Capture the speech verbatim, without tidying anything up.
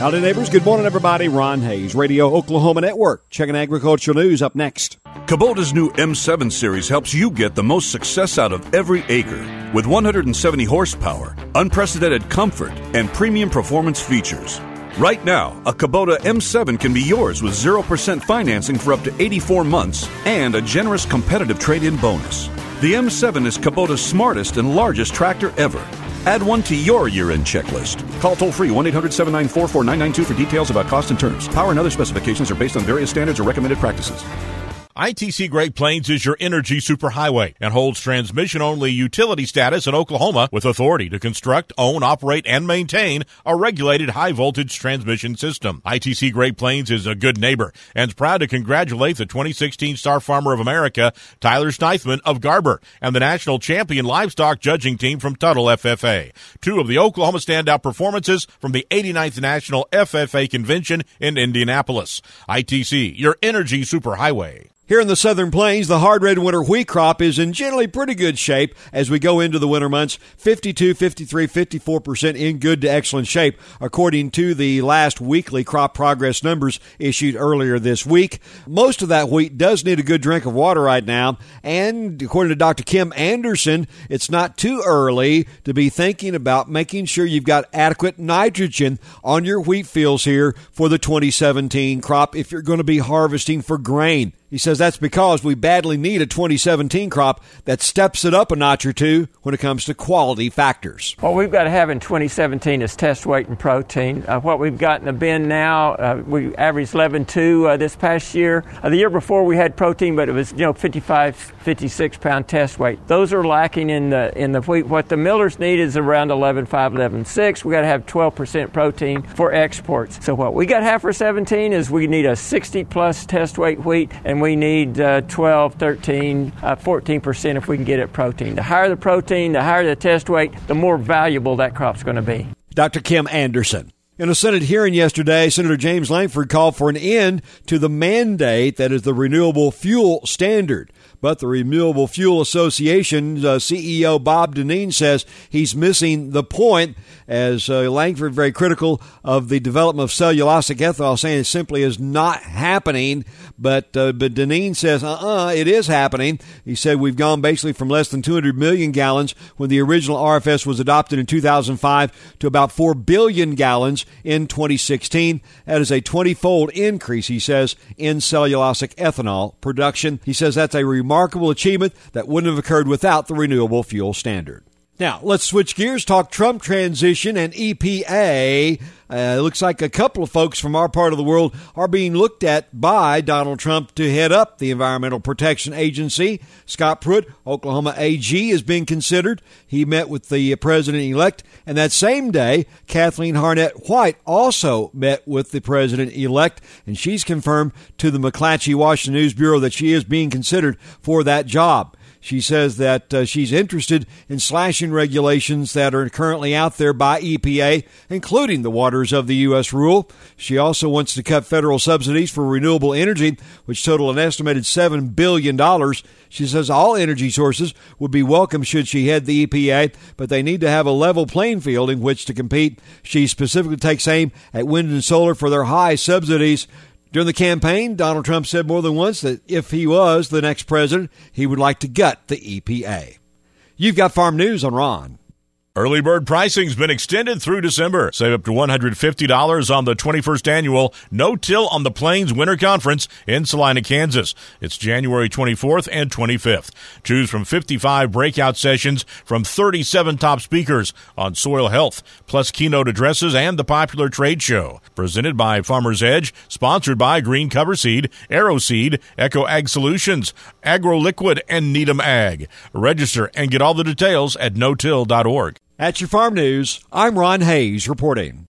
Howdy, neighbors. Good morning, everybody. Ron Hayes, Radio Oklahoma Network. Checking agricultural news up next. Kubota's new M seven series helps you get the most success out of every acre. With one hundred seventy horsepower, unprecedented comfort, and premium performance features. Right now, a Kubota M seven can be yours with zero percent financing for up to eighty-four months and a generous competitive trade-in bonus. The M seven is Kubota's smartest and largest tractor ever. Add one to your year-end checklist. Call toll-free one eight hundred seven nine four four nine nine two for details about cost and terms. Power and other specifications are based on various standards or recommended practices. I T C Great Plains is your energy superhighway and holds transmission-only utility status in Oklahoma with authority to construct, own, operate, and maintain a regulated high-voltage transmission system. I T C Great Plains is a good neighbor and is proud to congratulate the twenty sixteen Star Farmer of America, Tyler Steichman of Garber, and the national champion livestock judging team from Tuttle F F A. Two of the Oklahoma standout performances from the eighty-ninth National F F A Convention in Indianapolis. I T C, your energy superhighway. Here in the Southern Plains, the hard red winter wheat crop is in generally pretty good shape as we go into the winter months. fifty-two, fifty-three, fifty-four percent in good to excellent shape, according to the last weekly crop progress numbers issued earlier this week. Most of that wheat does need a good drink of water right now, and according to Doctor Kim Anderson, it's not too early to be thinking about making sure you've got adequate nitrogen on your wheat fields here for the twenty seventeen crop if you're going to be harvesting for grain. He says that's because we badly need a twenty seventeen crop that steps it up a notch or two when it comes to quality factors. What we've got to have in twenty seventeen is test weight and protein. Uh, what we've got in the bin now, uh, we averaged eleven two uh, this past year. Uh, the year before we had protein, but it was, you know, fifty-five, fifty-six pound test weight. Those are lacking in the in the wheat. What the millers need is around eleven five, eleven six. We got to have twelve percent protein for exports. So what we got to have for seventeen is we need a sixty plus test weight wheat, and we need uh, twelve, thirteen, uh, fourteen percent if we can get it protein. The higher the protein, the higher the test weight, the more valuable that crop's going to be. Doctor Kim Anderson. In a Senate hearing yesterday, Senator James Lankford called for an end to the mandate that is the Renewable Fuel Standard. But the Renewable Fuel Association uh, C E O Bob Dineen says he's missing the point, as uh, Lankford very critical of the development of cellulosic ethanol, saying it simply is not happening. But uh, but Dineen says, uh-uh, it is happening. He said we've gone basically from less than two hundred million gallons when the original R F S was adopted in two thousand five to about four billion gallons in twenty sixteen. That is a twenty-fold increase, he says, in cellulosic ethanol production. He says that's a remarkable achievement that wouldn't have occurred without the Renewable Fuel Standard. Now, let's switch gears, talk Trump transition and E P A. Uh, it looks like a couple of folks from our part of the world are being looked at by Donald Trump to head up the Environmental Protection Agency. Scott Pruitt, Oklahoma A G, is being considered. He met with the president-elect, and that same day, Kathleen Harnett White also met with the president-elect, and she's confirmed to the McClatchy Washington News Bureau that she is being considered for that job. She says that uh, she's interested in slashing regulations that are currently out there by E P A, including the waters of the U S rule. She also wants to cut federal subsidies for renewable energy, which total an estimated seven billion dollars. She says all energy sources would be welcome should she head the E P A, but they need to have a level playing field in which to compete. She specifically takes aim at wind and solar for their high subsidies. During the campaign, Donald Trump said more than once that if he was the next president, he would like to gut the E P A. You've got Farm News on Ron. Early bird pricing's been extended through December. Save up to one hundred fifty dollars on the twenty-first annual No-Till on the Plains Winter Conference in Salina, Kansas. It's January twenty-fourth and twenty-fifth. Choose from fifty-five breakout sessions from thirty-seven top speakers on soil health, plus keynote addresses and the popular trade show. Presented by Farmer's Edge, sponsored by Green Cover Seed, Aero Seed, Echo Ag Solutions, AgroLiquid, and Needham Ag. Register and get all the details at no till dot org. At your Farm News, I'm Ron Hayes reporting.